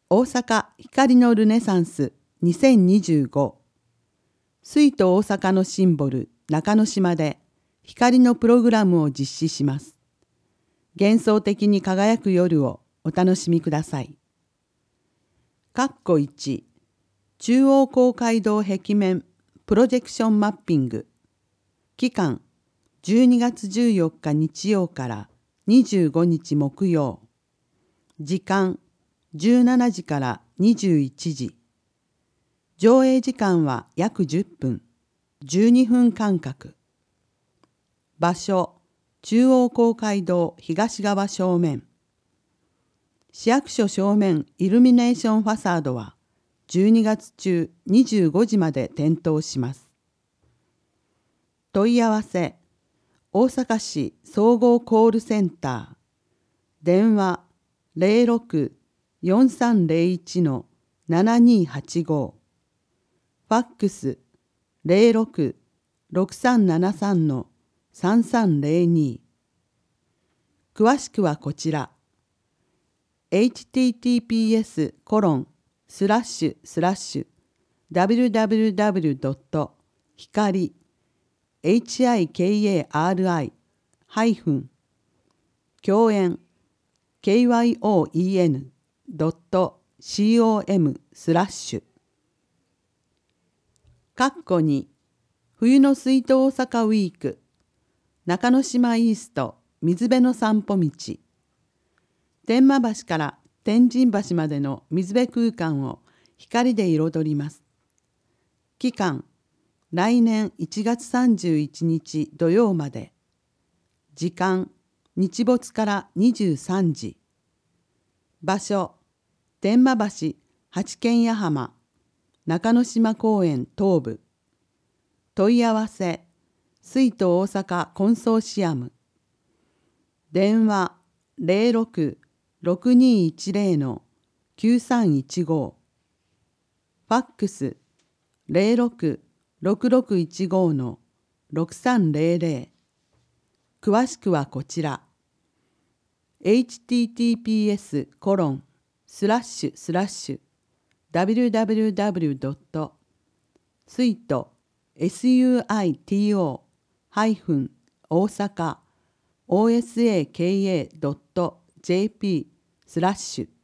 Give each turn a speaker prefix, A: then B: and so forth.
A: 大阪光のルネサンス2025水と大阪のシンボル中之島で光のプログラムを実施します。幻想的に輝く夜をお楽しみください。1中央公会堂壁面プロジェクションマッピング期間12月14日日曜から25日木曜時間17時から21時上映時間は約10分12分間隔場所中央公会堂東側正面市役所正面イルミネーションファサードは12月中25時まで点灯します。問い合わせ大阪市総合コールセンター電話06-4301-7285ファックス06-6373-3302詳しくはこちらhttps://www. 光共演kyoen.com/2冬の水と大阪ウィーク中之島イースト水辺の散歩道天満橋から天神橋までの水辺空間を光で彩ります。期間来年1月31日土曜まで時間日没から23時場所天満橋八軒屋浜中之島公園東部問い合わせ水と大阪コンソーシアム電話06-6210-9315ファックス06-6615-6300詳しくはこちらhttps://www. 水とsuito-osaka osaka.jp/